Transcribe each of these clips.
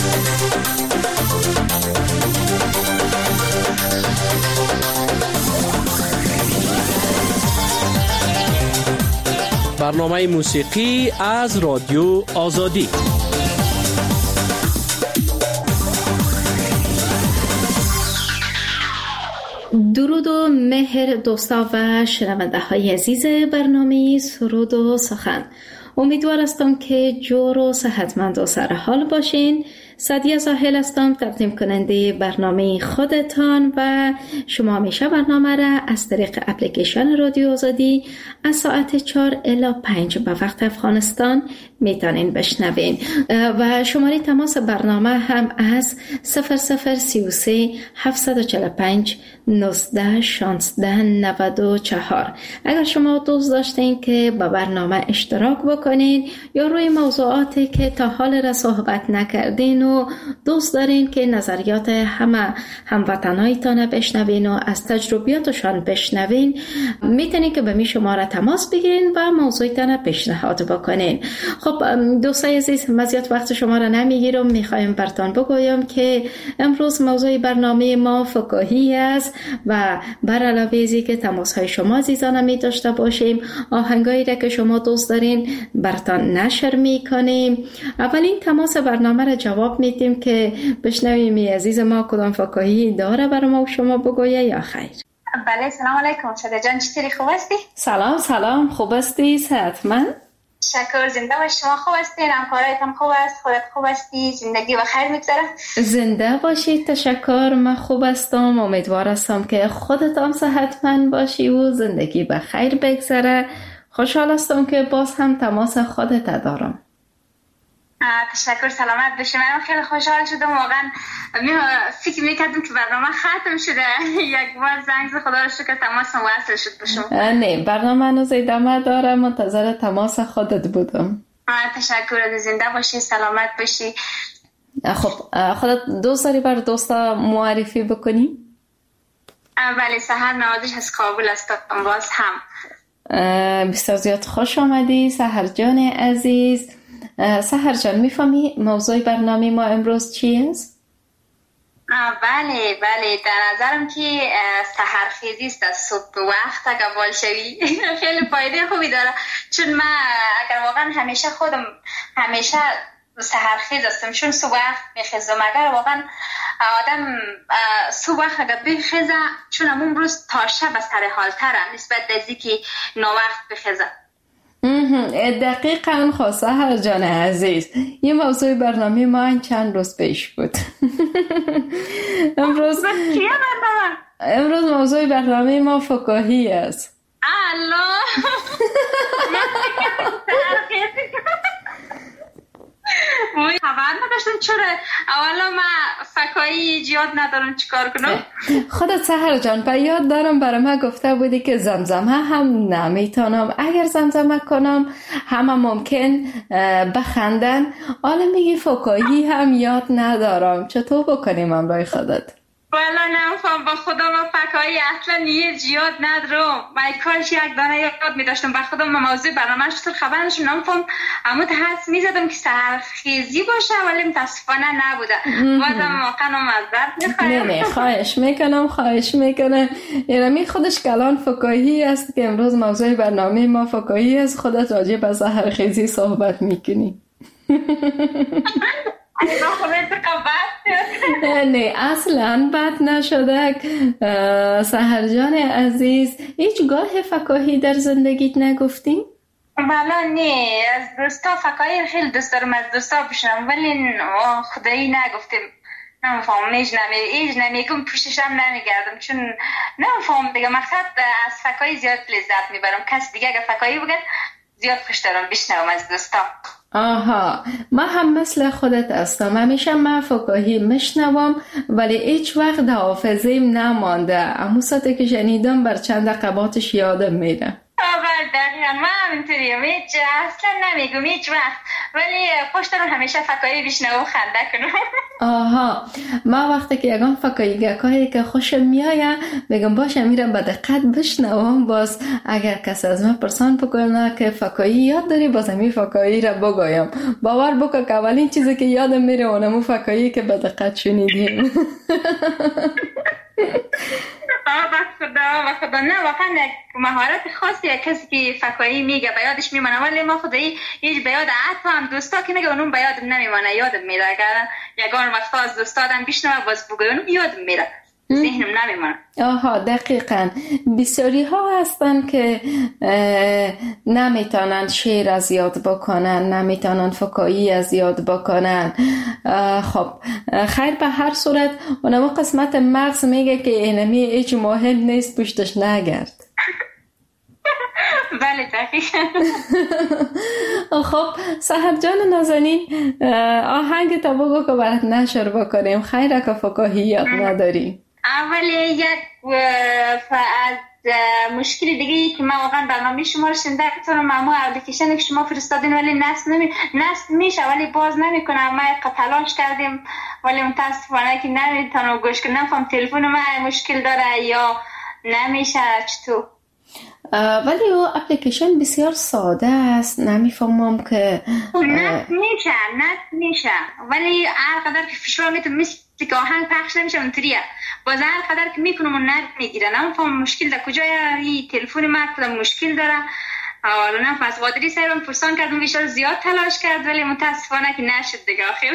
برنامه موسیقی از رادیو آزادی. درود و مهر دوستا و شنونده های عزیز برنامه سرود و سخن. امیدوار هستم که جور و صحتمند و سرحال باشین. سعدیه زاهل هستم، تقدیم کننده برنامه خودتان و شما همیشه برنامه را از طریق اپلیکیشن رادیو آزادی از ساعت 4 الی 5 به وقت افغانستان میتونین بشنوین و شماره تماس برنامه هم از 0033 745 19 16 94. اگر شما دوست داشتین که با برنامه اشتراک بکنین یا روی موضوعاتی که تا حال را صحبت نکردین و دوست دارین که نظریات همه هموطنایتان بشنوین و از تجربیاتشان بشنوین، میتونین که به می شماره تماس بگیرین و موضوعتان پیشنهاد بکنین. خب دوستای عزیز، مزیت وقت شما را نمیگیرم، میخوایم براتون بگویم که امروز موضوع برنامه ما فکاهی است و بر علاوه ازی که تماس های شما عزیزان می داشته باشیم، آهنگایی را که شما دوست دارین براتون نشر میکنیم. اولین تماس برنامه را جواب میدیم که بشنویم عزیز ما کدام فکاهی داره برای ما و شما بگویه یا خیر. بله، سلام علیکم. شده جان، چطوری؟ خوب هستی؟ سلام، خوب هستی؟ صحتمند؟ شکر. زنده باشی. شما خوب هستین؟ همکارایتان خوب است؟ خودت خوب هستی؟ زندگی و خیر میگذره؟ زنده باشی. تشکر. من خوب هستم. امیدوار هستم که خودت هم صحتمند باشی و زندگی به خیر بگذره. خوشحال هستم که باز هم تماس خودت دارم. تشکر. سلامت باشی. من خیلی خوشحال شدم. واقعا فکر میکردم که برنامه ختم شده. یک بار زنگ خدا رو شکر تماسم وصل شد باشم. نه، برنامه هنوز ادامه داره. منتظر تماس خودت بودم. تشکر. زنده باشی، سلامت باشی. خب خودت دوست داری بر دوستا معرفی بکنی؟ بله، سحر نوازش از کابل هستم. باز هم بسیار زیاد خوش آمدی سحر جان عزیز. سحر جان، میفهمی موضوع برنامه ما امروز چی است؟ بله، در نظرم که سحرخیزی است. از صبح وقت اگر بال شوی خیلی فایده خوبی داره، چون من اگر واقعا همیشه سحرخیز هستم، چون صبح وقت میخیزم. اگر واقعا آدم صبح وقت اگر بخیزه، چون همون روز تا شب از سر حال تره نسبت دزی که ناوقت بخیزه. دقیقاً خواسته هر جان عزیز. یه موضوع برنامه ما چند روز پیش بود. امروز موضوع برنامه ما فکاهی است. الله خبر نداشتم. چرا اولا من فکایی یاد ندارم چیکار کنم. خودت سحر جان به یاد دارم برای من گفته بودی که زمزمه هم نمیتونم، اگر زمزمه کنم همه ممکن بخندن. حالا میگی فکایی هم یاد ندارم، چطور بکنیم امرای خودت؟ والا نمیفهم، با خدا من فکایی اصلا یاد ندارم. من کاش یک دانه یاد میداشتم. با خدا من موضوع برنامه چطور خبر نشم نمیفهم. اما حدس میزدم که سحرخیزی باشه ولی متاسفانه نبوده. بازم واقعا معذرت میخوام. نه خواهش میکنم. یعنی خودش کلان فکاهی است که امروز موضوع برنامه ما فکاهی است. خودت راجع به سحرخیزی صحبت میکنی. نه اصلا بد نشده. سحر جان عزیز، هیچگاه فکاهی در زندگیت نگفتی؟ والا نه، از دوستا فکاهی خیلی دوست دارم از دوستا بشنم، ولی خدایی نگفتم. نمیفهم، ایج نمیگم، پوششم نمیگردم، چون نمیفهم دیگه. مقصد از فکاهی زیاد لذت میبرم. کس دیگه اگه فکاهی بگن زیاد خوش دارم بشنوم از دوستا. آها، من هم مثل خودت هستم. همیشه من فکاهی میشنوم ولی هیچ وقت در حافظه‌ام نمانده. اما ساعتی که شنیدم بر چند قباتش یادم میره. دقیقا من همینطوریم. اصلا نمیگم هیچ وقت، ولی خوش دارم همیشه فکاهی بشنوم و خنده کنم. آها، ما وقتی که یگان فکاییگکایی که خوشم میایه میگم باشه میرم به دقت بشنوم، باز اگر کسی از من پرسان بکنه که فکایی یاد داری باز همی فکایی را بگویم. باور بکن که اولین چیزی که یادم میره اونمو فکایی که به دقت شنیدیم. خدا نه واقعا یک مهارت خاصی کسی که فکایی میگه به یادش میمانه، ولی ما خدایی هیچ به یاد حتی هم دوستا که میگه اونم به یادم نمیمانه، یادم میره. اگر یگان وقتا از دوستادم بشنوه باز بگه اونم یادم میره، ذهنم نمیمانه. آها دقیقاً. بسیاری ها هستن که نمیتونن شعر از یاد بکنن، نمیتونن فکایی از یاد بکنن. خب خیر، به هر صورت اونم قسمت مغز میگه که اینمی هیچ مهم نیست، پشتش نگرد. بله دقیقاً. خب سحر جان نازنین، آهنگ تا بگو که برات نشر بکنیم. خیره که فکاهیات نداریم. اولی یک از مشکل دیگه که من واقعا برنامه شما رو شنیده کنم، اما اپلیکیشنی که شما فرستادین ولی نصب میشه ولی باز نمیکنه. ما تلاش کردیم ولی متاسفانه که نمیتونم گوش کنم. نفهم تلفن من مشکل داره یا نمیشه چطور. ولی او اپلیکیشن بسیار ساده است، نمیفهمم که نصب میشه ولی هر قدر که فشار میتونم مثل که آهنگ پخش نمیشه اونطوریه، باز هر قدر که میکنم اون نت میگیره. نمیفهم مشکل در کجای این تلفن من کدام مشکل داره. حالا نفهم از قادری سرم پرسان کردم بیشتر زیاد تلاش کرد ولی متاسفانه که نشد دیگه آخر.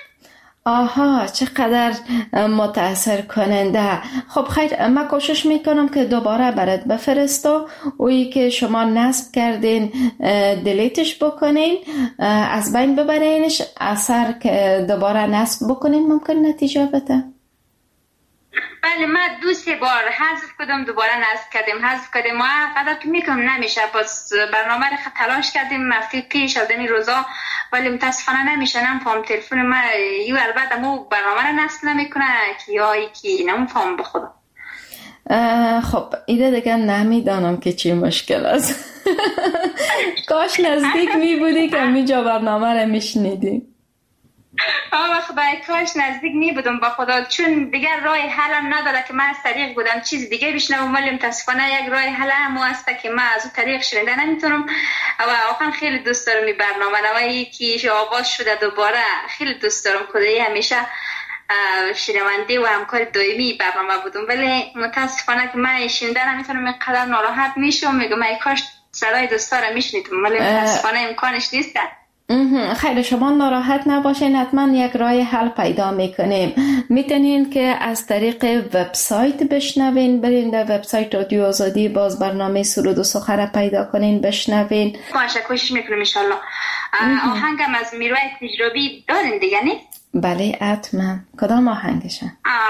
آها، چقدر متاثر کننده. خب خیر، من کوشش میکنم که دوباره برات بفرستم. اویی که شما نصب کردین دلیتش بکنین، از بین ببرینش. اثر که دوباره نصب بکنین ممکن نتیجه بده. بله، من 2-3 بار حذف کردم دوباره نصب کردیم ما قدر که میکنم نمیشه. باز برنامه رو تلاش کردیم هفته پیش از این روزا ولی متاسفانه نمیشه. نمیفهم تلفن من یو البته مو برنامه رو نصب نمیکنه که یا یکی نمیفهم به خدا. خب ایده دیگه نمیدانم که چی مشکل است. کاش نزدیک میبودی که میجا برنامه رو میشنیدی. خدای کاش نزدیک می بودم با خدا، چون دیگر راه حلم نداره که من از طریق بودم چیز دیگه بشنوم ولی متاسفانه یک راه حل هم هست که من از اون طریق شنیده نمیتونم. و واقعا خیلی دوست دارم این برنامه نوایی که آغاز شده دوباره، خیلی دوست دارم. خدایی همیشه شنونده و همکار دائمی برنامه بودم ولی متاسفانه که من شنیده نمیتونم. اینقدر ناراحت میشم، میگم ای کاش صدای دوستا رو میشنیدم ولی متاسفانه امکانش نیست. خیلی شما ناراحت نباشین، حتما یک راه حل پیدا میکنیم. میتونین که از طریق وبسایت بشنوین، برین در وبسایت رادیو آزادی باز برنامه سرود و سخن پیدا کنین بشنوین. باشه کوشش میکنم انشالله. آهنگم از میرویس نجرابی دارین دیگه نه؟ بله حتما. کدام آهنگشه؟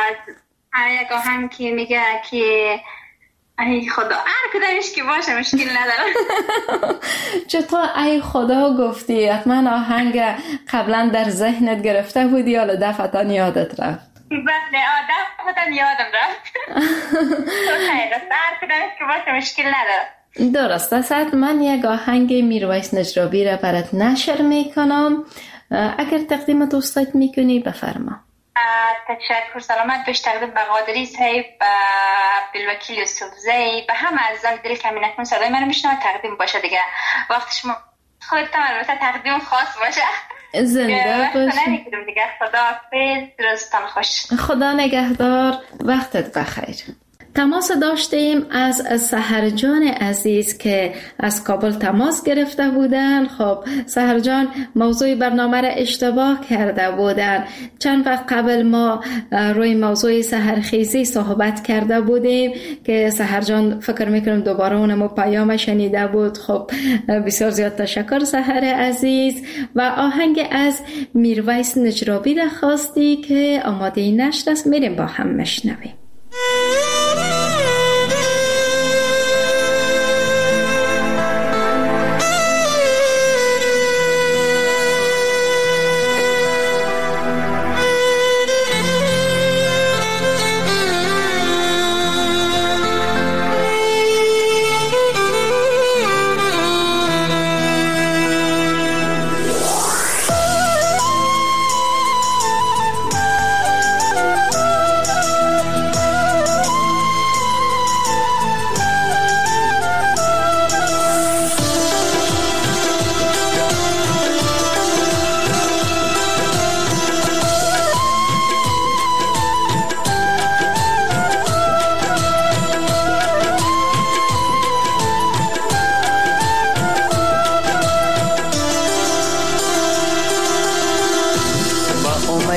یک آهنگ که میگه که ای خدا هر کدامش که باشه مشکل نداره. چطور ای خدا گفتی؟ حتما آهنگ قبلا در ذهنت گرفته بودی یا دفعتا یادت رفت؟ بله دفعتا یادم رفت. خیلی هر کدامش که باشه مشکل نداره. درست است. من یک آهنگ میرویس نجرابی را برات نشر میکنم، اگر تقدیم دوستات میکنی بفرما. تشکر. سلامت باش. تقدیم به قادری صاحب، به عبدالوکیل یوسفزی، به همه عزیزان دل کمی نکن صدای منو میشنوه. تقدیم باشه دیگه وقت شما خودتان البته تقدیم خاص باشه. زنده باشی دیگه. خدا حافظ، روزتان خوش. خدا نگهدار، وقتت بخیر. تماس داشتیم از سحر جان عزیز که از کابل تماس گرفته بودن. خب سحر جان موضوع برنامه را اشتباه کرده بودن. چند وقت قبل ما روی موضوع سحرخیزی صحبت کرده بودیم که سحر جان فکر میکنم دوباره اونمو پیام شنیده بود. خب بسیار زیاد تشکر سحر عزیز. و آهنگ از میرویس نجرابی را خواستی که آماده نشر است، میریم با هم مشنویم.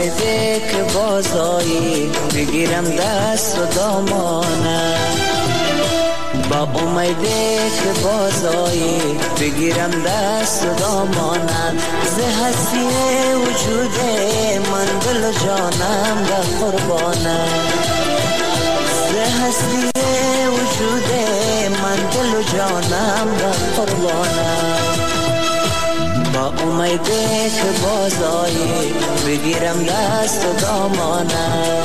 امیده که بازایی بگیرم دست و دامانه، با امیده که بازایی بگیرم دست و دامانه. ز هستی وجود من دل و جانم در قربانه، ز هستی وجود من دل و جانم در قربانه. با امیده که بازایی بگیرم دست و دامانه.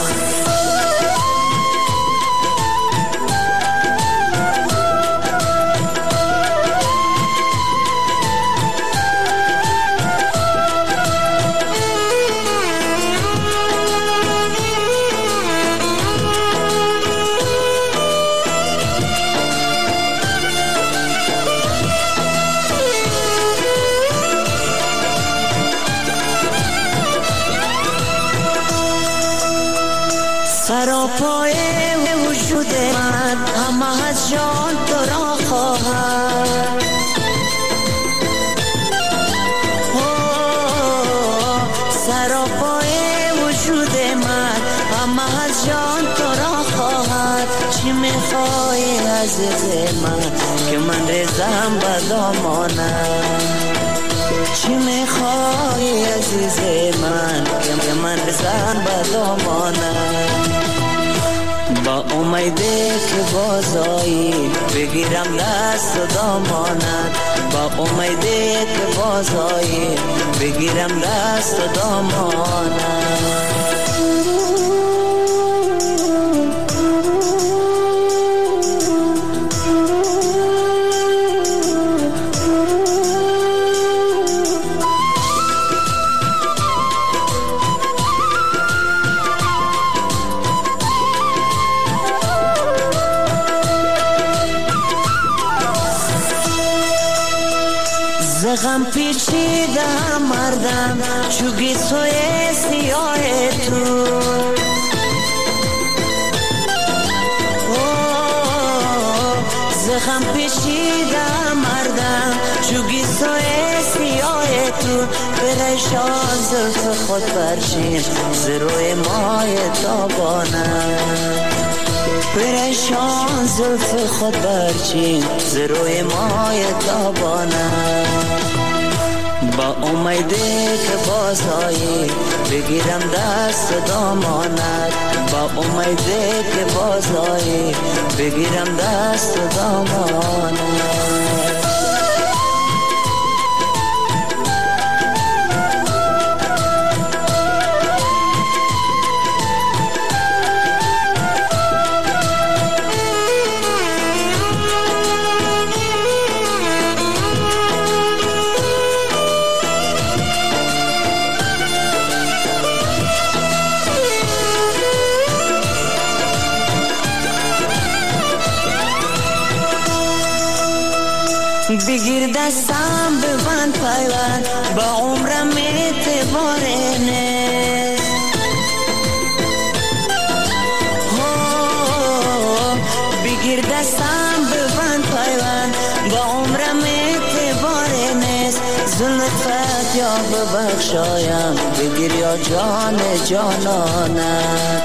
سراپای وجود من همه از جان تو را خواهد، سراپای وجود من همه از جان تو را خواهد. چی میخوای عزیز من که من ریزم به دامانم، چی میخوای عزیز من که من ریزم به دامانم. با امیده که بازایی بگیرم دست و دامانت، با امیده که بازایی بگیرم دست و دامانت. غم پیچیده مردم چوگی سوی سیاه تو، زخم پیچیده مردم چوگی سوی سیاه تو. پریشان زلف خود برچین ز روی ماه تابانم، پریشان زلف خود برچین ز روی ماه تابانم. با امیده که بازایی بگیرم دست و دامانت، با امیده که بازایی بگیرم دست و دامانت. بگیر دستم ببند پیوند با عمرم اعتباره نیست، بگیر دستم ببند پیوند با عمرم اعتباره نیست. زلفت یا ببخشایم بگیر یا جان جانانت،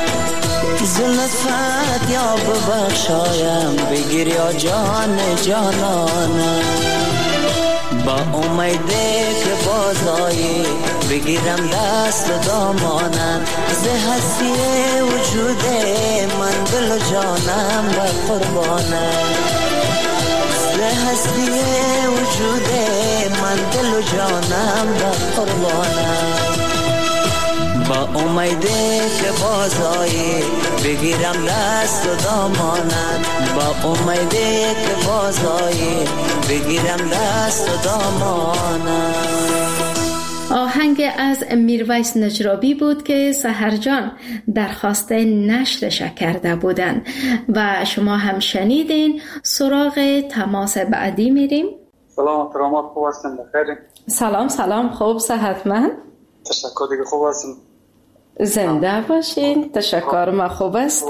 زلفت یا ببخشایم بگیر یا جان جانانم. با امیده که بازایی بگیرم دست و دامانم، ز هستی وجود من دل و جانم به قربانم، ز هستی وجود من دل و جانم به قربانم. با امیده که بازایی بگیرم دست و دامانت، با امیده که بازایی بگیرم دست و دامانت. آهنگ از میرویس نجرابی بود که سحر جان درخواست نشرش کرده بودند و شما هم شنیدین. سراغ تماس بعدی میریم. سلام ترامات، خوب هستین؟ بخیرین؟ سلام خوب، صحتمند؟ تشکر دیگه، خوب هستین؟ زنده باشین. تشکر، ما خوب است.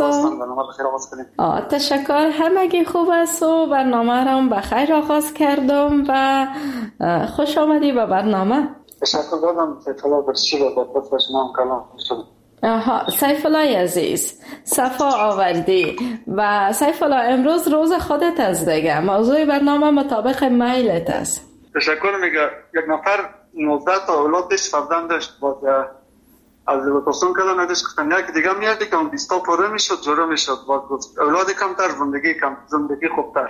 تشکر، همگی خوب است و برنامه را بخیر آغاز کردم و خوش آمدی به برنامه. تشکر دادم سیفالله برشی رو با بطور شما کلام شد. سیفالله عزیز صفا آوردی و سیفالله امروز روز خودت است دیگه. موضوع برنامه مطابق میلت است. تشکر. میگه یک نفر 19 تا اولاد داشت، فرزند داشت، باز از لوتوسون کردن نداشت کفتن یک دیگه میادی که 20 تا پره میشد جورا میشد، باز اولاد کمتر زندگی خوبتر.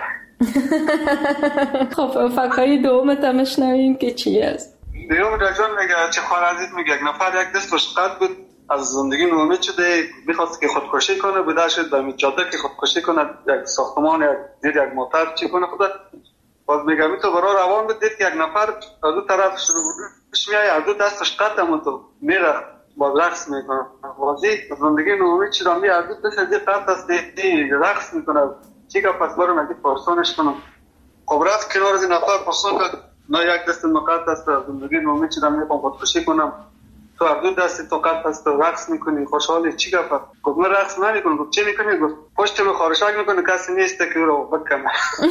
خب فقای دومت هم شنویم که چی است؟ دیوم رجان میگه چه خواهر عزیز میگه یک نفر یک دستش قد بود، از زندگی نومید شده، میخواست که خودکشی کنه، بوده شد در جاده که خودکشی کنه، یک ساختمان یک موتر چی کنه خدا. باز میگه می تو برای روان بود، دید که یک نفر از دو طرف شروعش میای، از دو دستش قد هم تو میره باز رقص میکنه. بازی زندگی نومید شده، می از دو دست دید قد است دید رقص میکنه. چی که پس برو مگه پرسانش کنم. خب رفت کنار از این نفر پرسان که نه یک دست مقد است، زندگی نومید شده، میخوام خودکشی کنم، تو هر دو دستی تو قد هست رقص میکنی، خوشحالی، چی گفت؟ گفت من رقص نمیکنم. گفت چی میکنی؟ گفت پشت رو خارشک میکنه، کسی نیست که رو بکنه.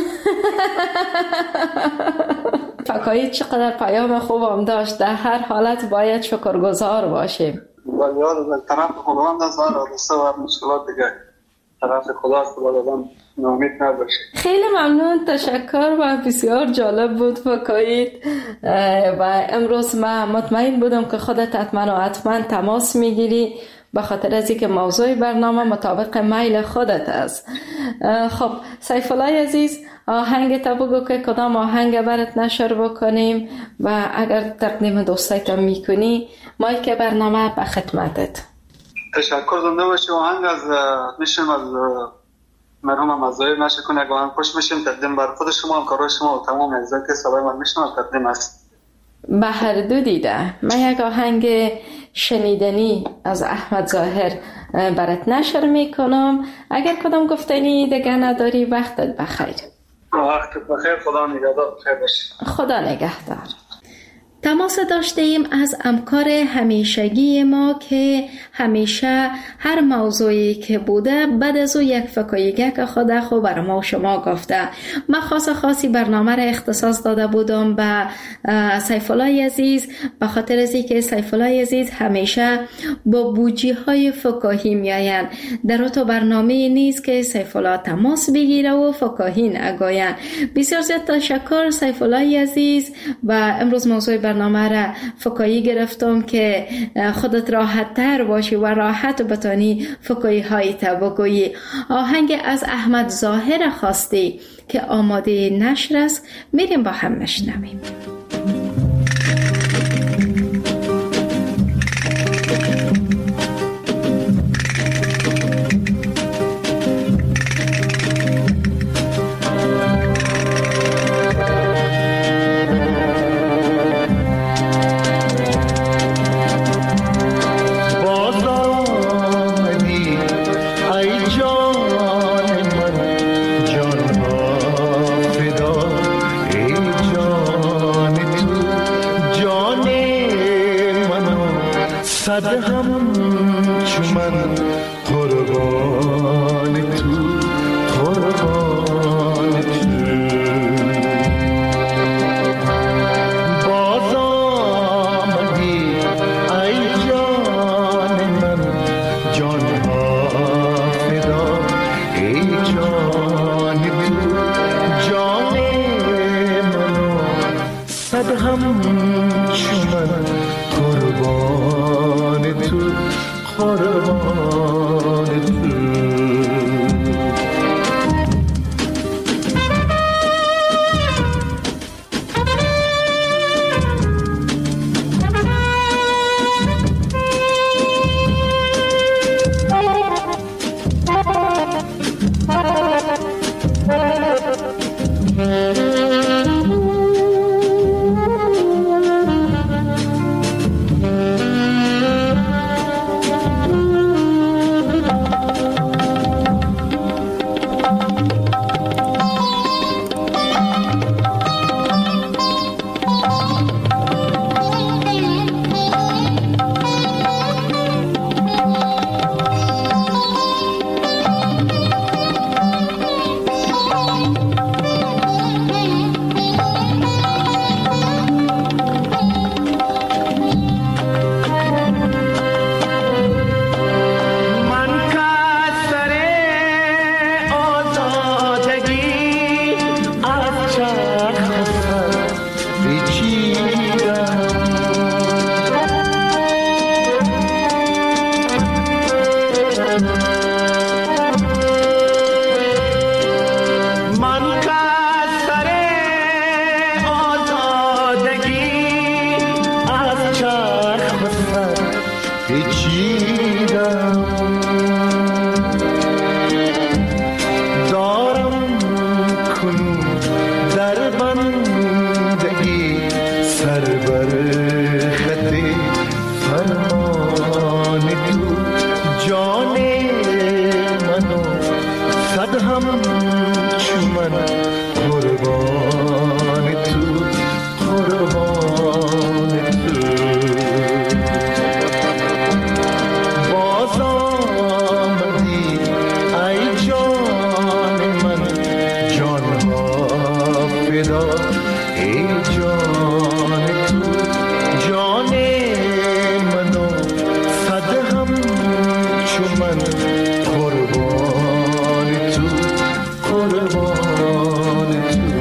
فکایی چقدر پیام خوبم داشت. در هر حالت باید شکرگزار باشیم. ولی یاد طرف خداوند است، هر حادثه و مشکلات دیگه طرف خداست، باید آدم ناامید نباشه. خیلی ممنون، تشکر و بسیار جالب بود فکایید و امروز من مطمئن بودم که خودت حتما تماس میگیری به خاطر از اینکه موضوع برنامه مطابق میل خودت است. خب سیفالله عزیز، آهنگ تا بگو که کدام آهنگ برات نشر بکنیم و اگر تقدیم دوستایت میکنی مایک برنامه به خدمتت. تشکر زنده باشی. آهنگ از میشم از مرحوم مزایر نشه کنه، اگه من خوش میشیم تقدیم بر خود شما، همکارای شما و تمام اعضای که صدای من میشنن تقدیم است. به هر دو دیده. من یک آهنگ شنیدنی از احمد ظاهر برات نشر میکنم. اگر کدام گفتنی دیگه نداری وقتت بخیر. وقتت بخیر. خدا نگهدار. بخیر باشی. خدا نگهدار. تماس داشته ایم از همکار همیشگی ما که همیشه هر موضوعی که بوده بعد از او یک فکاییگه که خود خوب بر ما و شما گفته. من خاصی برنامه را اختصاص داده بودم به سیفالله عزیز به خاطر از اینکه سیفالله عزیز همیشه با بوجی های فکاهی میآیند. در تو برنامه نیست که سیفالله تماس بگیره و فکاهی نگویند. بسیار زیاد تشکر سیفالله عزیز. و امروز موضوع برنامه را فکایی گرفتم که خودت راحت تر باشی و راحت بتانی فکایی های تا بگویی. آهنگ از احمد ظاهر خواستی که آماده نشر است، میریم با هم نشنویم. قربان تو پیچیدم دارم کنون در بندگی سر بر خط فرمان تو جان منو صد هم چون من قربان تو قربان تو باز آمدی ای جان من جانها فدا ای جان تو جان منو صد هم چون من قربان تو قربان تو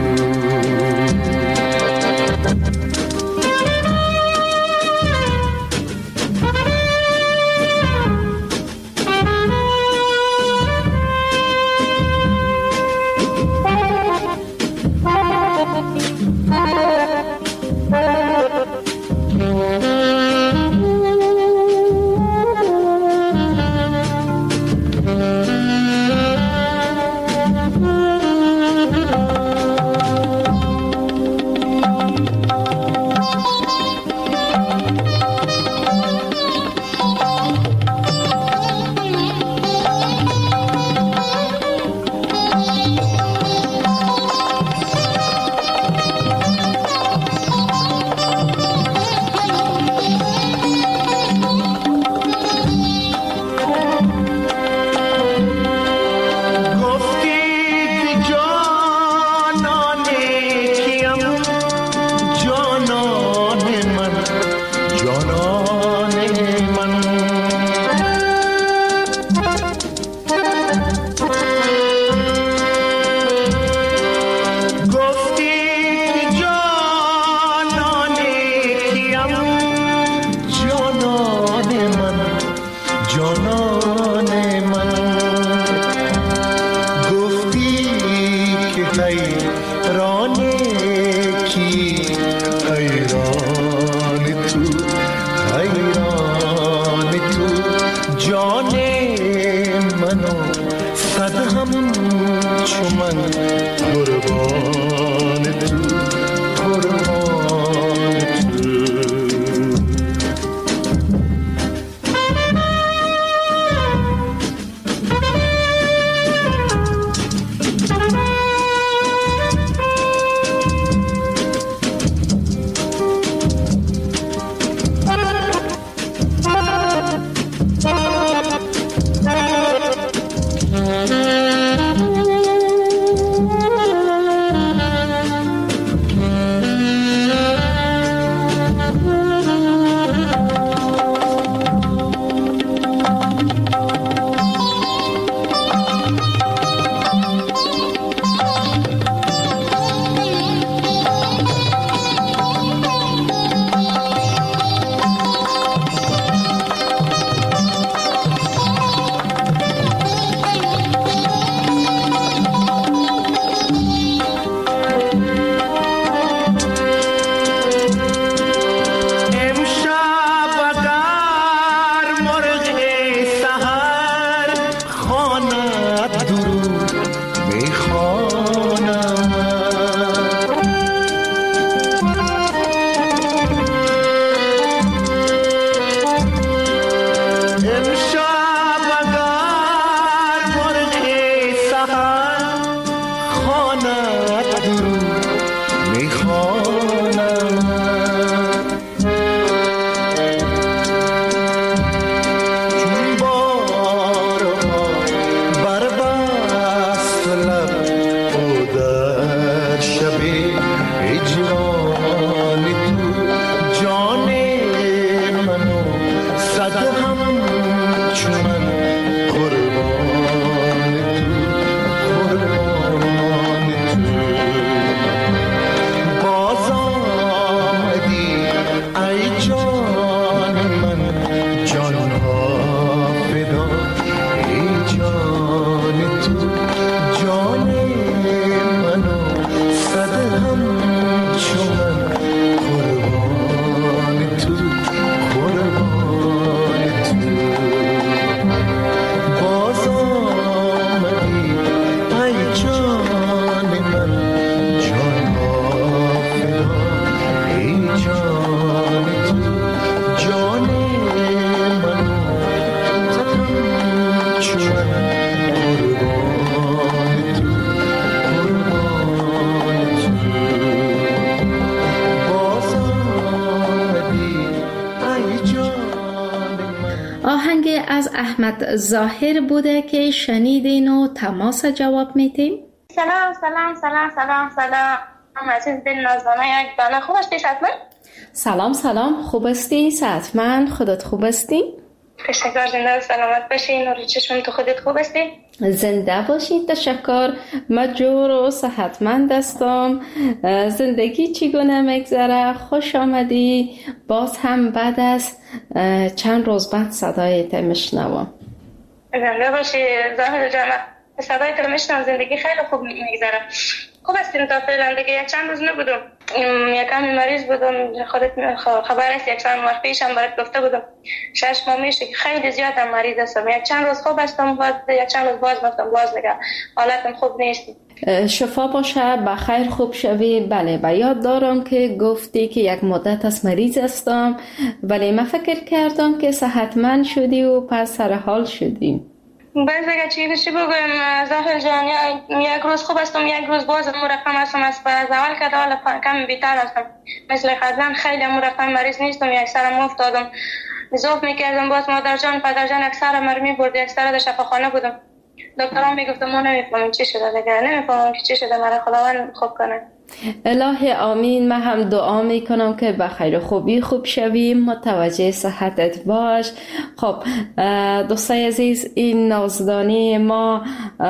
آهنگ از احمد ظاهر بوده که شنیدین و تماس جواب میتیم. سلام سلام سلام سلام سلام عزیز دل نازدانه یک دانه. خوب هستی سعتمند؟ سلام سلام، خوب هستی سعتمند؟ خودت خوب هستی؟ تشکر، زنده و سلامت باشی. نور چشم، تو خودت خوب هستی؟ زنده باشی، تشکر. من جور و صحتمند هستم. زندگی چگونه میگذره؟ خوش آمدی. باز هم بعد از چند روز بعد صدایت میشنوم. زنده باشی زاهد جان، صدایت میشنوم. زندگی خیلی خوب میگذره. خوب هستیم تا فعلا دیگه. یک چند روز نبودم، یکم مریض بودم. خودت خبر است، یک چند وقت پیشم برات گفته بودم 6 ماه میشه که خیلی زیادم مریض هستم. یک چند روز خوب هستم، بعد یک چند روز باز دیگه حالتم خوب نیست. شفا باشه، بخیر خوب شوی. بله، به یاد دارم که گفتی که یک مدت از مریض هستم، ولی من فکر کردم که صحتمند شدی و پس سر حال شدی. باز اگه چی بگویم زاهر جان، یک روز خوب هستم، یک روز باز مرقم هستم. از اول که حالا کم بیتر هستم. مثل قبلا خیلی مرقم مریض نیستم. یک سرم افتادم، زوف میکردم، باز مادر جان پدر جان یک سرم مرمی برد، یک سر در شفاخانه بودم. دکتران میگفتم ما نمیفهمیم چی شده دیگه، نمیفهمم که چی شده. مرا خداوند خوب کنه. الهی آمین. من هم دعا میکنم که بخیر خوبی خوب شویم، متوجه صحتت باش. خب دوستای عزیز، این نازدانی ما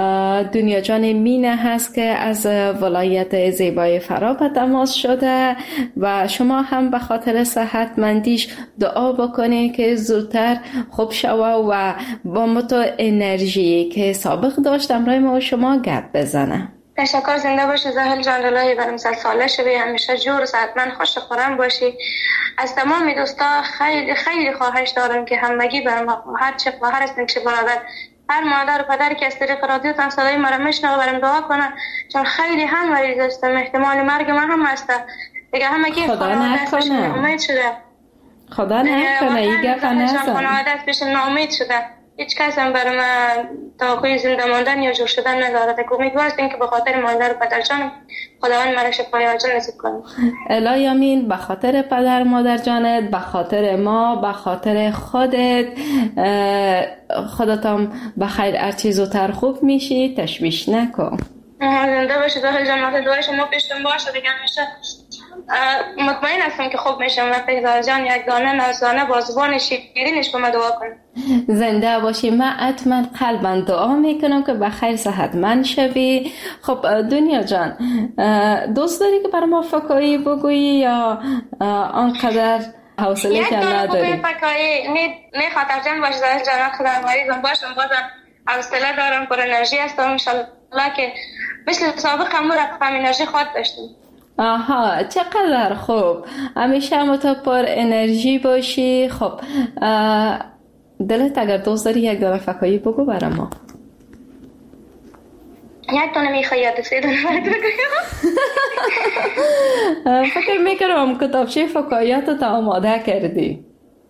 دنیا جان مینه هست که از ولایت زیبای فرا به تماس شده و شما هم به خاطر صحتمندیش دعا بکنید که زودتر خوب شوه و با متو انرژی که سابق داشتم رای ما و شما گپ بزنه. تشکر، زنده باشی زاهل جان. الهی برم ساله شوی، همیشه جور و صحتمند خوش خورم باشی. از تمام دوستا خیلی خیلی خواهش دارم که همگی برم، هر چه خواهر هستن که برادر، هر مادر و پدری که از طریق رادیو تان صدای مرا میشنوه برم دعا کنن، چون خیلی هم مریض هستم. احتمال مرگ من هم هست دیگه. همگی خدا نکنه، امید شده. خدا نکنه این گپ نزن. خانواده پیش ناامید شده. هیچ کس هم برای من توقعی زنده ماندن یا جور شدن نداره. امیدوار هستیم که به خاطر مادر و پدر جانم خداوند مرا شفای عاجل نصیب کنه. الهی آمین. به خاطر پدر مادر جانت، به خاطر ما، به خاطر خودت، خودتم بخیر هر چیز زودتر خوب میشی، تشویش نکن. زنده باشی زاهد جان. دعای شما پیشم باشه دیگه. همیشه مطمئن هستم که خوب میشم. وقتی زاهد جان یک دانه نازدانه بازوان شیرینش به من دعا کن. زنده باشی. من حتما قلبا دعا میکنم که بخیر صحتمند شوی. خب دنیا جان، دوست داری که برای ما فکایی بگویی یا آنقدر حوصله که نداری؟ یک دانه فکایی نه خاطر جان باش زاهد جان. خدا مریضم باشم، بازم حوصله دارم، پر انرژی هستم انشالله که مثل سابق هم رقم انرژی خود داشتم. آها، چقدر خوب. همیشه هم تو پر انرژی باشی. خب دلت اگر دوست داری یک دانه فکایی بگو برای ما. یک دانه میخوایی یا 3 دانه فکر میکنم کتابچه فکاییاتو تا آماده کردی.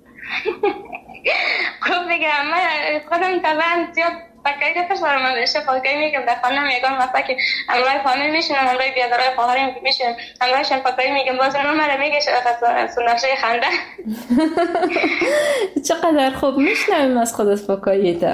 خوب دیگه. من خودم طبعا زیاد فکایی دفعش برای من بشه. فکایی میگم در خانم میگم مثلا که همراه فامیل میشینم، همراه بیادرهای خواهریم میشینم، همراهشون فکایی میگم، باز نمره میگه سنرشه خنده. چقدر خوب میشنویم از خودت فکایی تا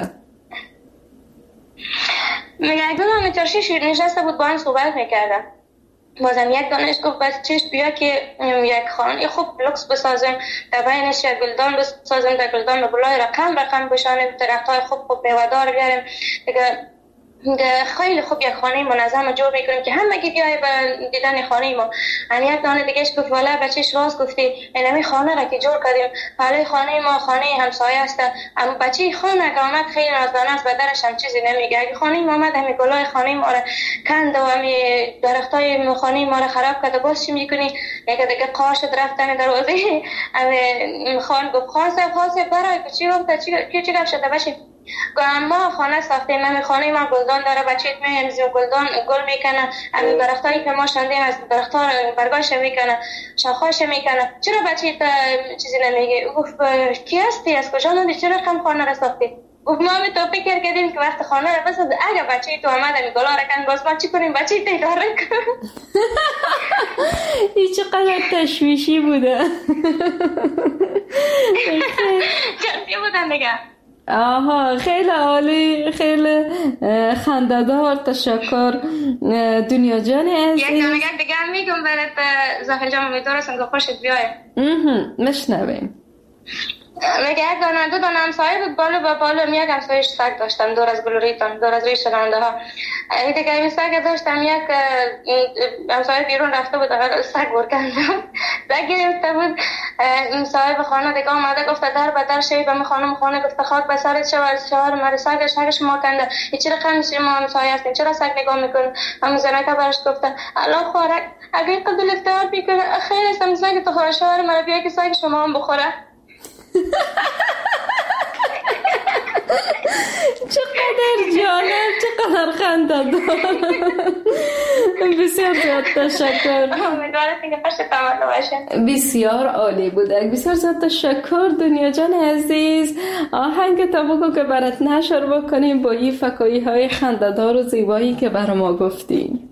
میگه اگه من ترشی نشسته بود با هم صحبت میکردم. بازم یک دانش گفت بچهش بیا که یک خانه خوب لوکس بسازم، در بینش یک گلدان بسازم، در گلدان بلای رقم بشانم، درختای خوب میوه‌دار بیارم دیگه. خیلی خوب یک خانه منظم جور میکنیم که همگی بیای به دیدن خانه ما. یک دانه دیگهش گفت والا بچهش راست گفتی، اینمی خانه را که جور کردیم، حالا خانه ما خانه همسایه است، اما بچه خانه که آمد خیلی نازدانه است، به درش هم چیزی نمیگه. اگه خانه ما آمد همی گلای خانه ما را کند و همی درختای خانه ما را خراب کرده، باز چی میکنی؟ یک دیگه قاش رفتن دروازه همی خان گفت خاصه برای چی گفت چی گفت شده بچه ما خانه ساختیم، همین خانه ما گلدان داره، بچه‌ت می‌همزی و گلدان گل میکنه، همین درختایی که ما شاندیم از درخت‌ها برگاش میکنه، شاخه‌اش میکنه. چرا بچه‌ت چیزی نمیگه؟ گفت کی هستی؟ از کجا اومدی؟ چرا کم خانه را ساختی؟ گفت ما به تو فکر کردیم که وقت خانه را بساز، اگه بچه‌ت اومد همین گلا را کن، باز ما چی کنیم؟ بچه‌ت اداره کن. این چقدر تشویشی بوده. جدی بودن دیگه. آها خیلی عالی، خیلی خنده‌دار. تشکر دنیا جان عزیز. یک نمیگه دیگه میگم برات زاهل جان، امیدوارم که خوشت بیاید. مشنویم. میگه یک دانه دو دانه همسایه بود، بالا با بالا یک همسایه سگ داشتم دور از گلوریتان، دور از ریش شنونده ها. دیگه این سگ داشتم، یک همسایه بیرون رفته بود سگ برکندم، سگ گرفته بود. این صاحب خانه دیگه آمده گفته در بدر شوی به خانم خانه، گفته خاک به سرت شوهر مرا سگش ما کنده، چرا خندشی ما همسایه هستیم، چرا سگ نگاه میکنه؟ همون زنه که برش گفته الله خوارک اگه قبول افتار میکنه خیر استم سگ تو خواه شوهر مرا بیا که سگ شما هم بخوره. چقدر جالب، چقدر خنده‌دار. بسیار زیاد تشکر. امیدوارم که خوشت آمده باشه. بسیار عالی بوده. بسیار زیاد تشکر دنیا جان عزیز. آهنگ تا بگو که برات نشر بکنیم با این فکایی های خنده‌دار و زیبایی که برای ما گفتیم.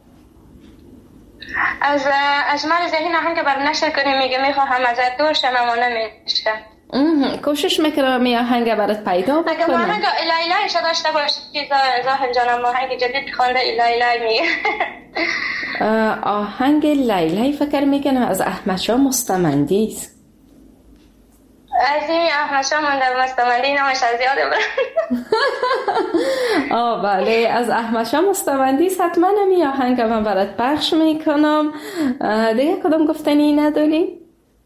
از اجمال ذهن آهنگ برای نشر کنیم میخواهم ازت دور شم اما نمیشه. کوشش میکنم می آهنگ برات پیدا بکنم. اگه آهنگ الهی شده داشته باشی که زاهل جانم آهنگ جدید خوانده الهی میگه. آهنگ لیلی فکر میکنم از احمد شاه مستمندی است. از این احمد شاه مستمندی نامش از یادم رفت. بله از احمد شاه مستمندی است. حتما می آهنگ من برات پخش میکنم. دیگه کدام گفتنی نداری؟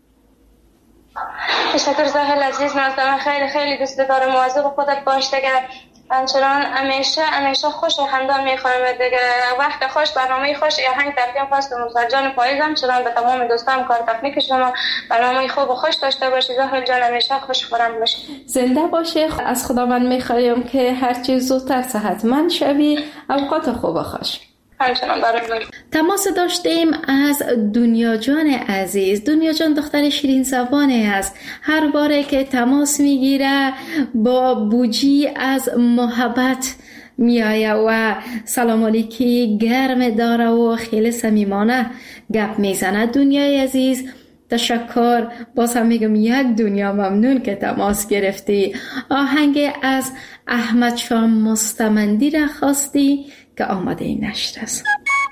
تشکر زاهل عزیز، من خیلی خیلی دوست دارم. مواظب خودت باش دیگه. همچنان همیشه خوش و خندان میخوام دیگه. وقت خوش، برنامه خوش، آهنگ تقدیم خواست به جان پاییزم، چنان به تمام دوستان کار تکنیک شما برنامه خوب و خوش داشته باشی. زاهل جان همیشه خوش خورم باشی. زنده باشی. از خداوند میخوایم که هر چیز زودتر صحتمند شوی. اوقات خوب خوش. تماس داشتیم از دنیا جان عزیز. دنیا جان دختر شیرین زبانه است. هر باره که تماس میگیره با بوجی از محبت میایه و سلام علیکی گرم داره و خیلی صمیمانه گپ میزنه. دنیای عزیز تشکر. باز هم میگم یک دنیا ممنون که تماس گرفتی. آهنگ از احمد شاه مستمندی را خواستی که آماده این نشر است.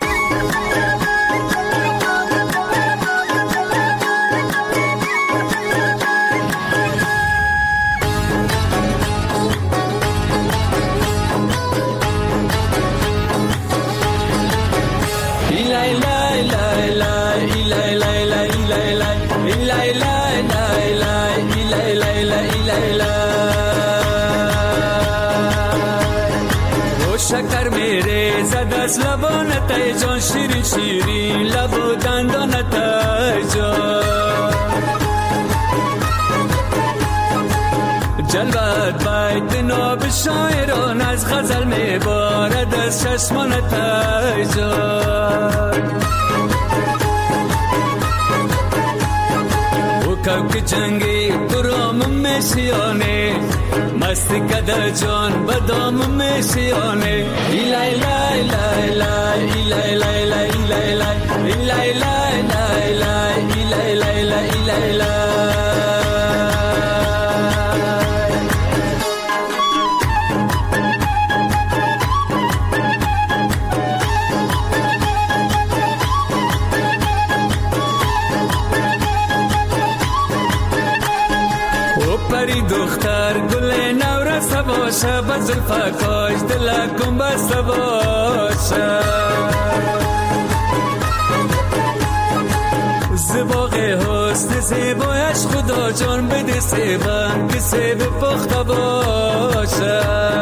شکر میره زد از لبانت ای جان، شیرین شیرین لب و دندانت ای جان، جلوت باید ناب شاعران از غزل میبارد از چشمانت ای جان. که جنگی برام میشیانه، مستی کده جان بدام میشیانه. ایلای لای لای لای ایلای لای لای ایلای لای ایلای لای لای لای ایلای لای لای ایلای لای. پری دختر گل نورس باشه، با زلفکاش دلکم بسته باشه. زباق حسن زیبایش خدا جان بده سیبن که سیب پخته باشه.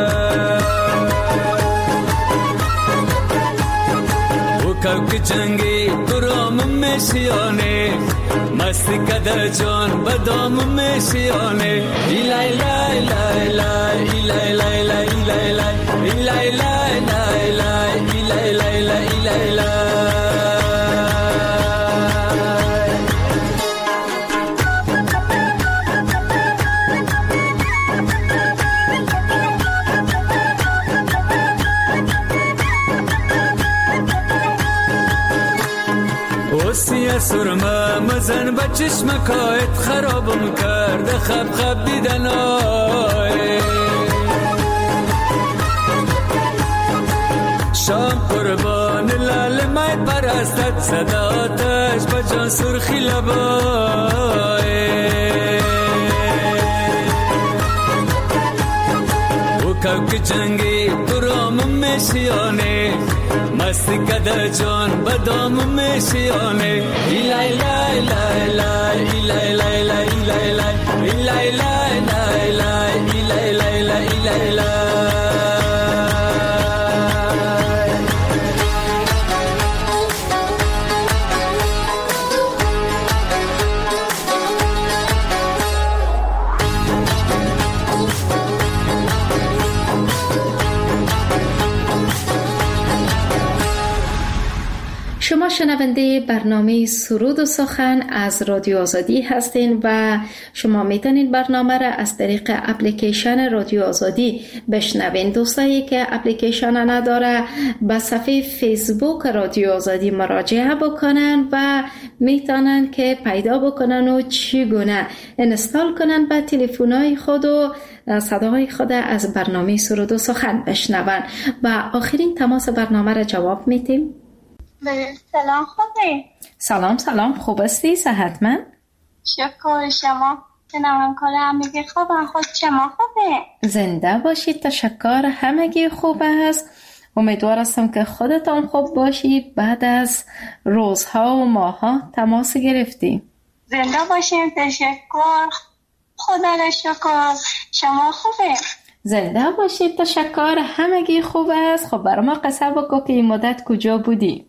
که جنگی برام میشیانه، مستی کده جان بدام میشیانه. ایلای لای لای لای ایلای لای لای ایلای لای ایلای لای لای لای ایلای لای لای ایلای لای. سیه سرمه مزن به چشمکایت خرابم کرده، خب دیدن دستت صداتش بجان سرخی لبای او که جنگی درام میشیانه مستی کده جان بدام میشیانه ایلای لای لای لای ایلای لای لای ایلای لای ایلای لای لای لای ایلای لای لای ایلای لای شما شنونده برنامه سرود و سخن از رادیو آزادی هستین و شما میتونید برنامه را از طریق اپلیکیشن رادیو آزادی بشنوین. دوستایی که اپلیکیشن نداره به صفحه فیسبوک رادیو آزادی مراجعه بکنن و میتونن که پیدا بکنن و چگونه انستال کنن به تلفن‌های خود و صداهای خود از برنامه سرود و سخن بشنون. و آخرین تماس برنامه را جواب میدیم. سلام خوبی؟ سلام خوب هستی؟ صحتمند؟ شکر شما. سلام کار همگی خوبه. خود شما خوبه؟ زنده باشید. تشکر. همگی خوب است. امیدوار هستم که خودتان خوب باشی. بعد از روزها و ماها تماس گرفتی. زنده باشید. تشکر. خدا را شکر. شما خوبه؟ زنده باشید. تشکر. همگی خوب است. خب برای ما قصه بگو که این مدت کجا بودی؟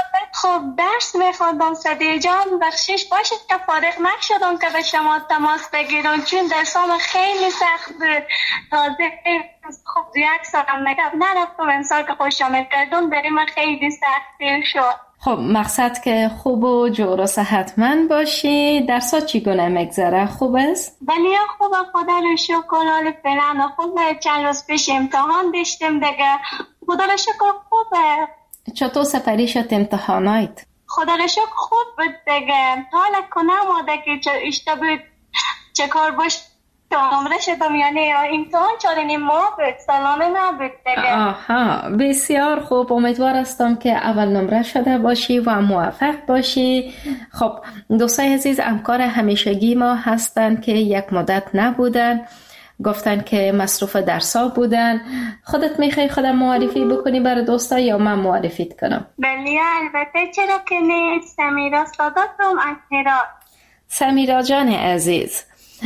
خب درس میخوندم صدیه جان. بخشش باشید که فارغ نشدم که به شما تماس بگیرم چون درسام خیلی سخت بود. تازه خب 1 سالم نگم نرفتم امسال که خوش آمد کردم بریم خیلی سختی شد. خب مقصد که خوب و جور و صحتمند باشی. درسات چگونه میگذره؟ خوب است؟ بله خوبه خدا رو شکر. حال فعلا خوبه. چند روز پیش امتحان داشتیم دیگه. خدا رو شکر خوبه. چطور سپری شد امتحانات؟ خدا رو شکر خوب بود دیگه. حالا کنم آده که اشتا بود چه کار باش نمره شدم یعنی امتحان 4.5 ماه بود سالانه نبود دیگه. آها بسیار خوب. امیدوار هستم که اول نمره شده باشی و موفق باشی. خب دوستای عزیز همکار همیشگی ما هستن که یک مدت نبودن. گفتن که مصروف درسا بودن. خودت میخوای خودم معرفی بکنی برای دوستا یا من معرفیت کنم؟ بله البته چرا که نه. سمیرا صداتم از هرات. سمیرا جان عزیز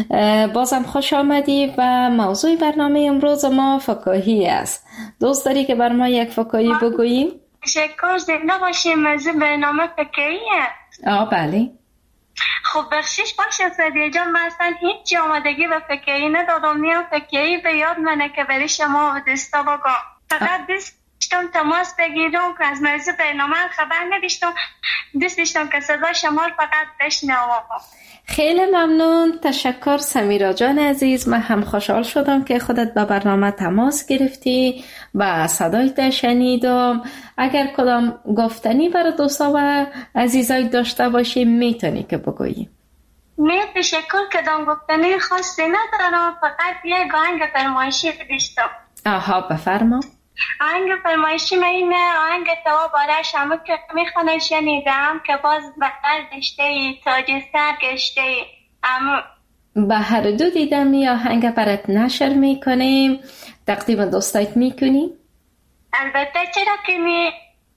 بازم خوش آمدی و موضوع برنامه امروز ما فکاهی است. دوست داری که بر ما یک فکاهی بگوییم؟ تشکر. زنده باشیم. موضوع برنامه فکاهیه. بله. خب بخشش باشه صدیه جان. من اصلا هیچ آمادگی به فکاهی ندادم. نیم فکاهی به یاد منه که بری شما و دستا بگم. فقط داشتم تماس بگیرم که از موضوع برنامه خبر نداشتم. داشتم که صدا شما فقط بشنوم. خیلی ممنون. تشکر سمیرا جان عزیز. من هم خوشحال شدم که خودت به برنامه تماس گرفتی و صدایت شنیدم. اگر کدام گفتنی برای دوستا و عزیزای داشته باشی میتونی که بگویی. نه تشکر. کدام گفتنی خاصی ندارم. فقط یک آهنگ فرمایشی داشتم. آها بفرما. آهنگ فرمایشی من اینه. آهنگ تو بارش همه که میخونه شنیدم که باز بغل دشته ای تاج سر گشته ای. به هر دو دیدم یا آهنگ برات نشر میکنیم. تقدیم دوستایت میکنی؟ البته چرا که می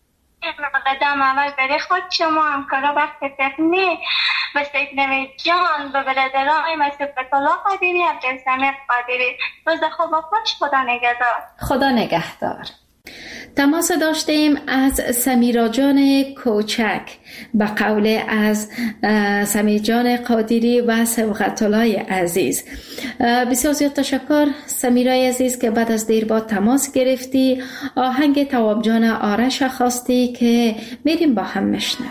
قدم اول بری خود شما همکارا وقت تکنی به سید نوید جان به برادرای مثل فتولا قادری عبدالسمیع قادری. روز خوب و خوش. خدا نگهدار. خدا نگهدار. تماس داشتیم از سمیرا جان کوچک به قول از سمیع جان قادری و صبغت الله عزیز. بسیار زیاد تشکر سمیرای عزیز که بعد از دیر با تماس گرفتی. آهنگ تواب جان آرش خواستی که میریم با هم مشنویم.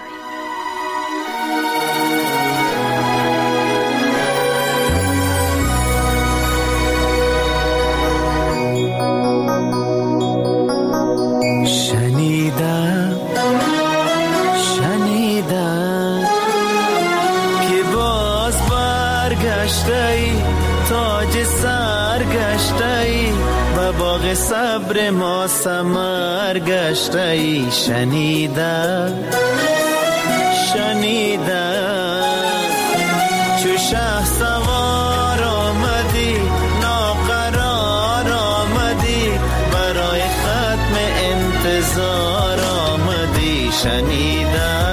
تاج سر گشته ای و باغ صبر ما ثمر گشت ای شنیدم چو شه سوار آمدی ناقرار آمدی برای ختم انتظار آمدی شنیدم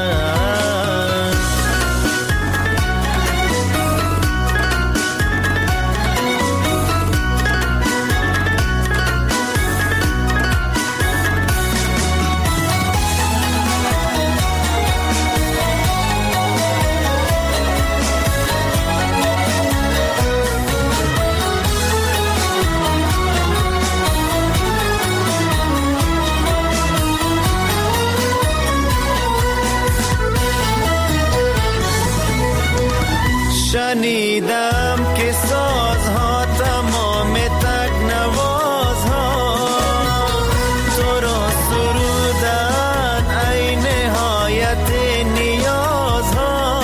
شنیدم که سازها تمام تکنوازها تو را سرودن ای نهایت نیازها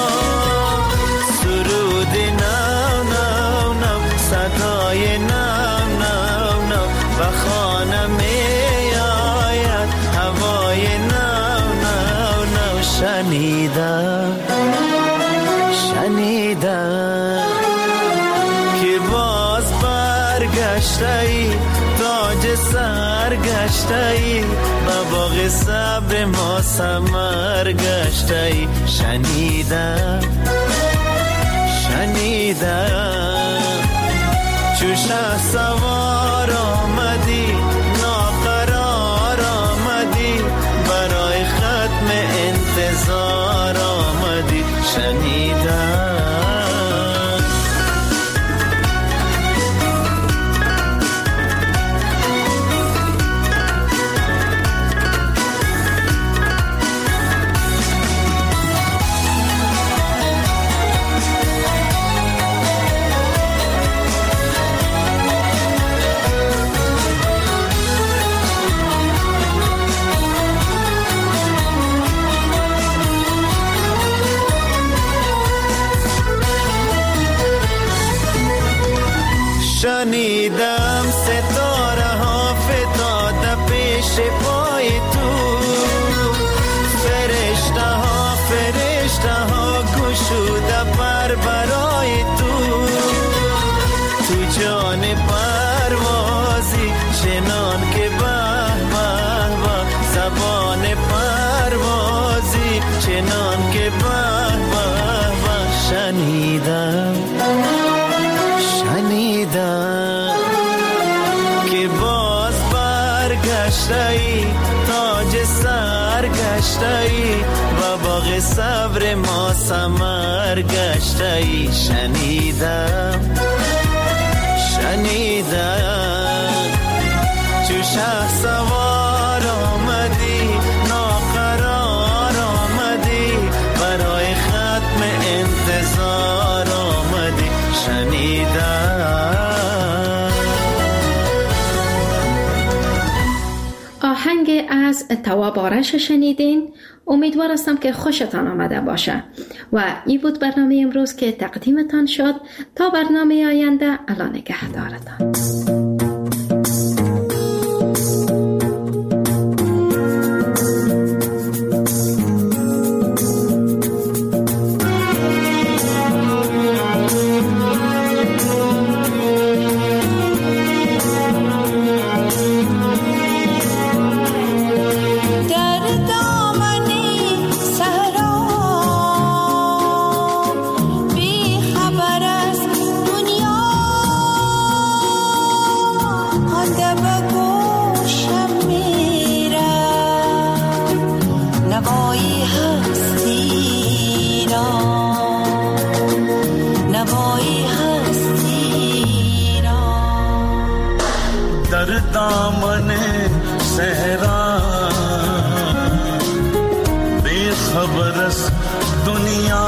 سرود نو نو نو صدای نو نو نو و خانه می آید هوای نو نو نو شنیدم که باز برگشتی تاج سر گشتی و باغ صبر ما ثمر گشتی شنیدم چو شه سوار آمدی ناقرار آمدی برای ختم انتظار آمدی شنیدم شنیدم ستاره ها فتاده پیش پای تو فرشته ها گشوده پر برای تو جان پروازی چنان که به به به زبان پروازی چنان که به به به شنیدم که باز برگشتی تاج سر گشتی و باغ صبر ما ثمر گشتی شنیدم چو شه سوار آمدی ناقرار آمدی برای ختم انتظار آمدی شنیدم. آهنگ از تواب آرش شنیدین. امیدوار هستم که خوشتان آمده باشه و این بود برنامه امروز که تقدیمتان شد. تا برنامه آینده الله نگهدارتان. दामन सहरा बेखबरस दुनिया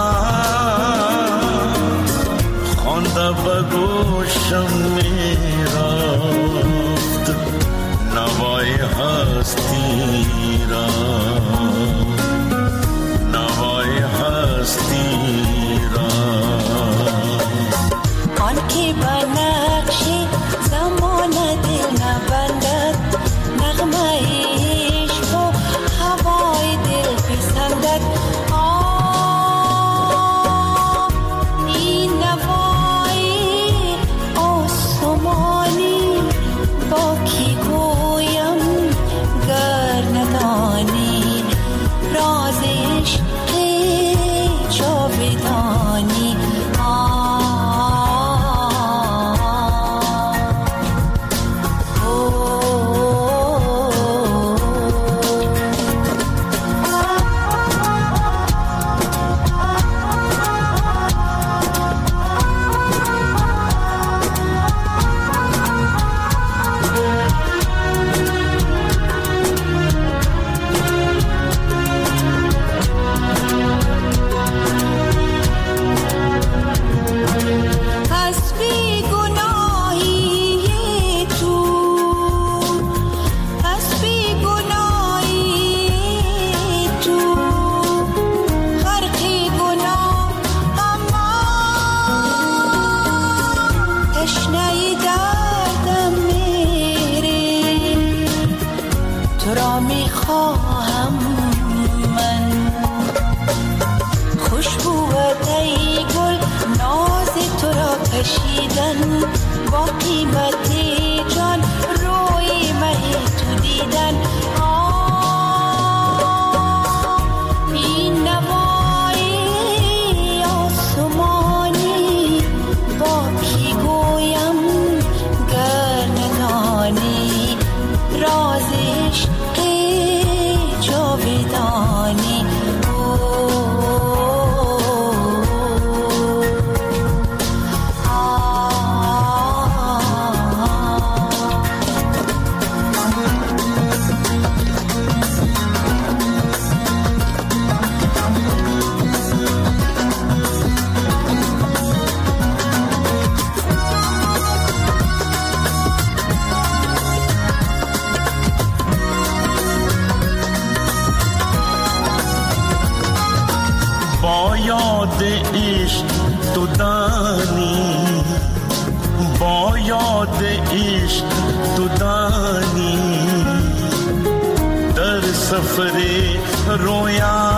خوانده به گوشم میرفت نوای هستی را نوای هستی را آن که به نقش زمان دل نبرد با کی گویم گر ندانی راز عشق جاودانی. با قیمت جان روی مه تو دیدن. این نوای آسمانی با کی گویم گر ندانی راز عشق جاودانی. عشق تو دانی با یاد عشق تو دانی در سفر رویا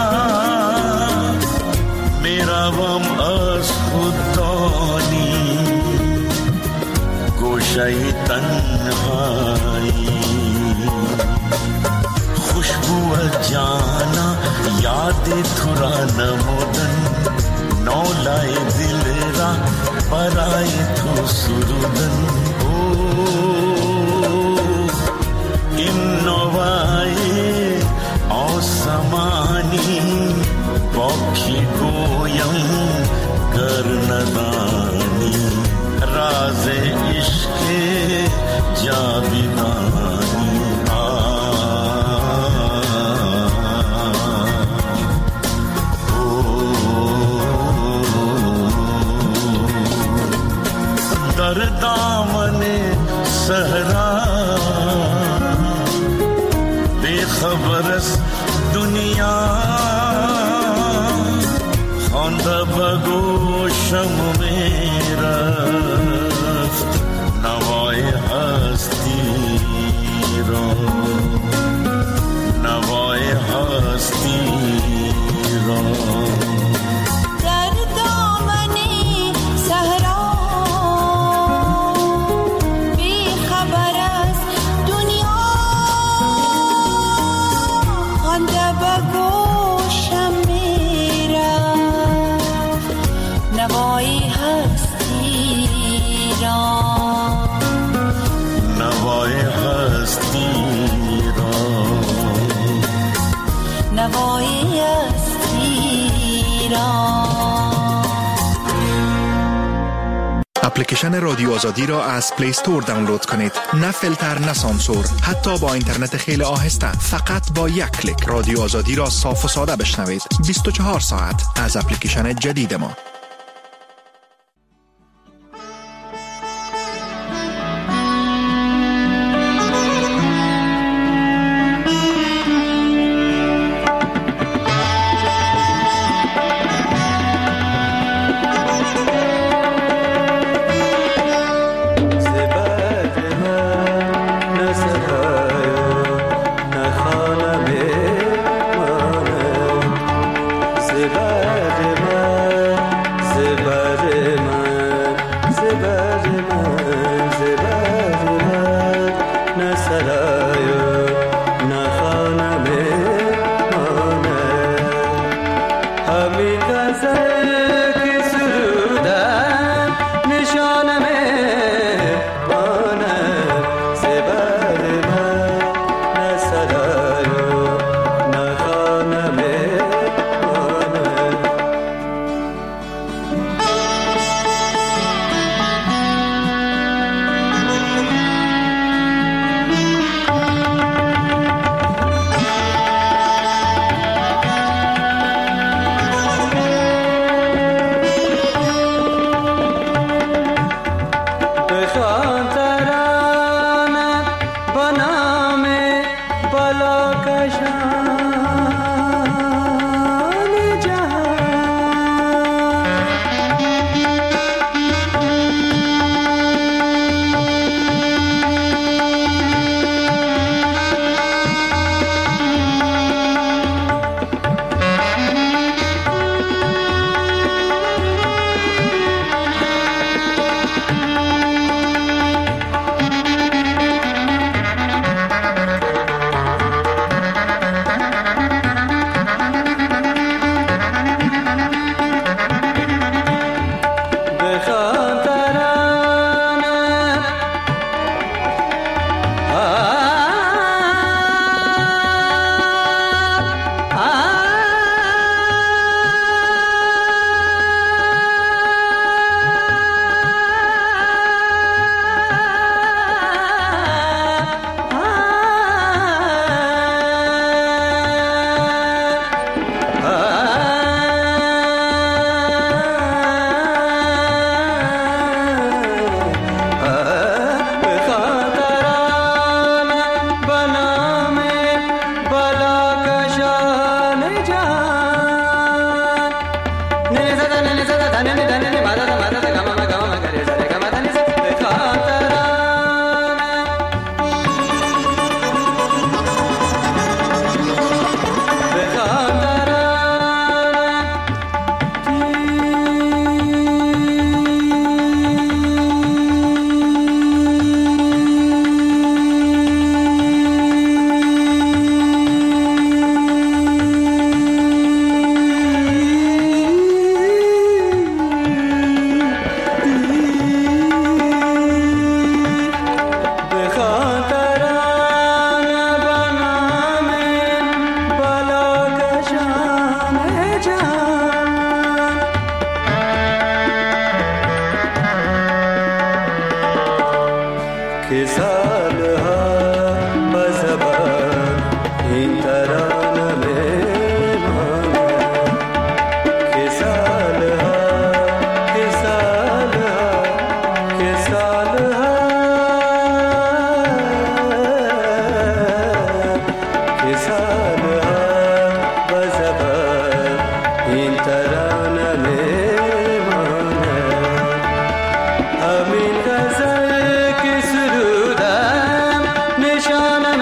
میروم از خود دانی گوشه تنهایی خوشبو جانا یاد تو را نمودن نولای دل را برای تو سرودن. این نوای آسمانی با کی گویم گر ندانی راز عشق جاودانی. در دامن صحرا بے خبر است دنیا خوانده بگوشم می رفت نوای هستی را نوای هستی را. اپلیکیشن رادیو آزادی را از پلی استور دانلود کنید. نه فیلتر نه سانسور، حتی با اینترنت خیلی آهسته، فقط با یک کلیک رادیو آزادی را صاف و ساده بشنوید 24 ساعت از اپلیکیشن جدید ما. زبر من که سالها بزبان این ترانه میماند که سالها که سالها که سالها که سالها بزبان این ترانه میماند همین غزل که سرودم نشانم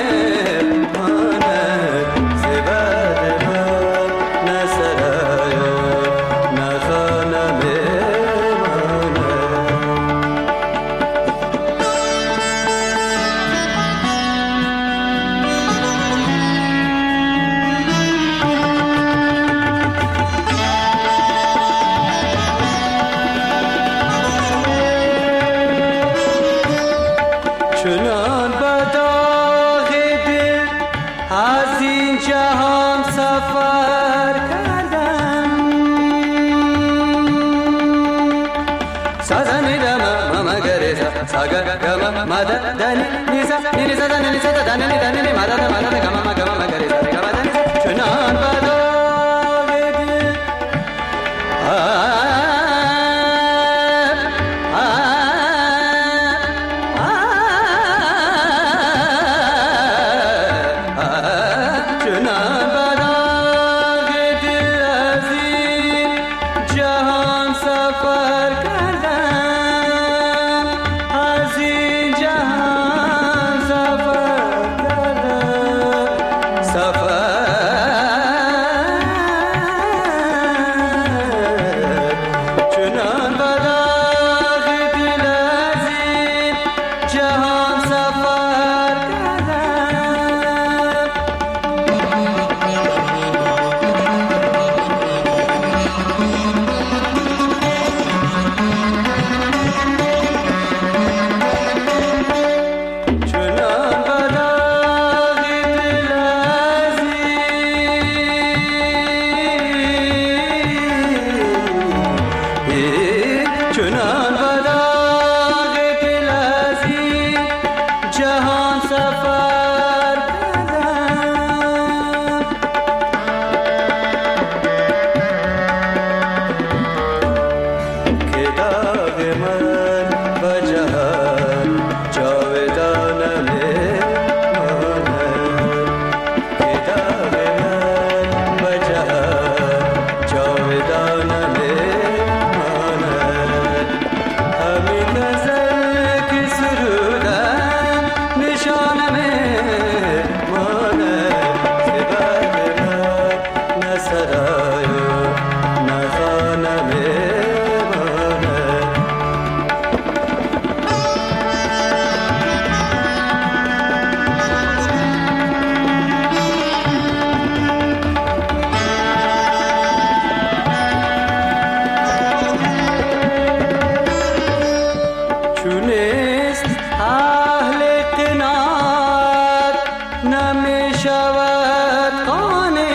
ماند زباد من نه سرای نه خانه میماند چنان به داغ دل از این جهان سفر کردم سازا نیدم ماما گریزا ساگا گما مادا دنی نیزا نیزا دنی نیزا دنی دنی مادا مادا گما گما گریزا گما دنی چنان به داغ دل چنان به داغ دل از این جهان سفر کردم از این جهان سفر کردم سفر چنان به داغ دل از این جهان سفر کردم چنان به داغ دل از این چنان به داغ دل از این جهان سفر کردم که داغ من به جهان جاودانه میماند که داغ من به جهان جاودانه میماند همین غزل که سرودم نشانه میماند زبان من نه سرای و نه خانه میماند چونست اهل قناعت نمی شود قانع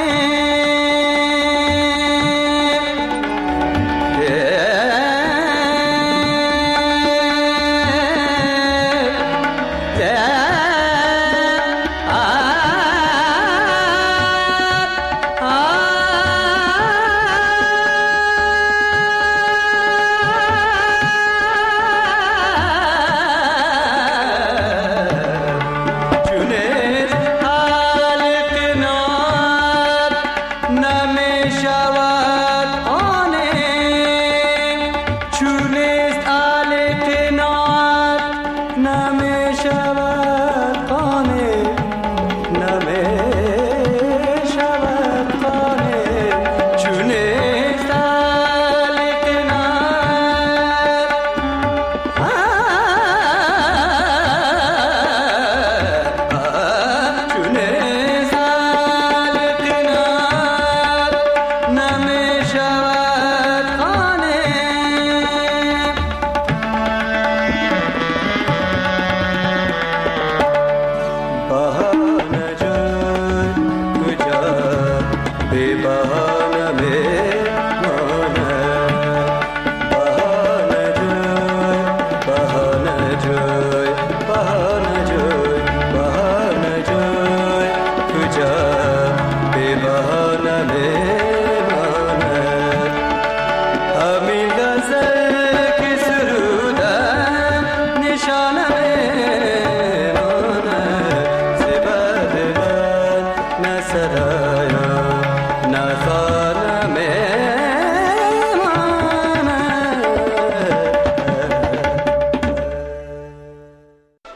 چونست حال قناعت نمی شود قانع چونست حال قناعت نمی شود